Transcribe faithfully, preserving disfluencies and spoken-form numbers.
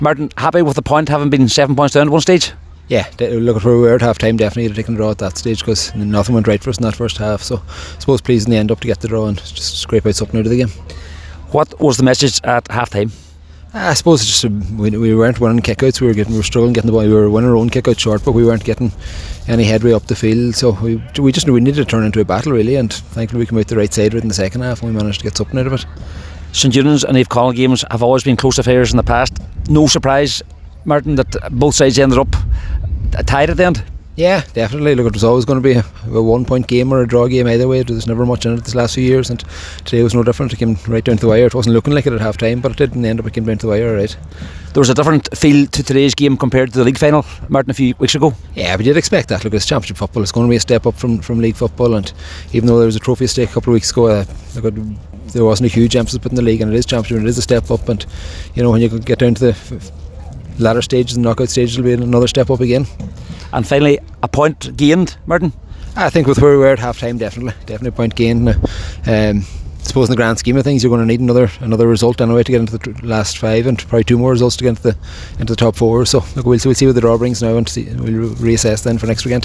Martin, happy with the point, having been seven points down at one stage? Yeah, look at where we were at half time, definitely taking the draw at that stage because nothing went right for us in that first half. So I suppose pleased in the end up to get the draw and just scrape out something out of the game. What was the message at half time? I suppose it's just uh, we, we weren't winning kickouts. We were getting we were struggling getting the ball. We were winning our own kickouts short, but we weren't getting any headway up the field. So we we just we needed to turn into a battle really, and thankfully we came out the right side of it in the second half and we managed to get something out of it. St Eunan's and Eve Connell games have always been close affairs in the past. No surprise, Martin, that both sides ended up tied at the end. Yeah, definitely. Look, it was always going to be a, a one point game or a draw game either way. There's never much in it this last few years, and today was no different. It came right down to the wire. It wasn't looking like it at half time, but it did in the end up it came down to the wire, right. There was a different feel to today's game compared to the league final, Martin, a few weeks ago. Yeah, we did expect that. Look, it's championship football. It's going to be a step up from, from league football, and even though there was a trophy stake a couple of weeks ago, uh, look, there wasn't a huge emphasis put in the league, and it is championship and it is a step up, and you know when you get down to the latter stages and knockout stages, it'll be another step up again. And finally, a point gained, Martin? I think with where we were at half time, definitely definitely a point gained. Um, I suppose in the grand scheme of things, you're going to need another another result anyway to get into the last five, and probably two more results to get into the into the top four. So look, we'll, we'll see what the draw brings now, and see, we'll reassess then for next weekend.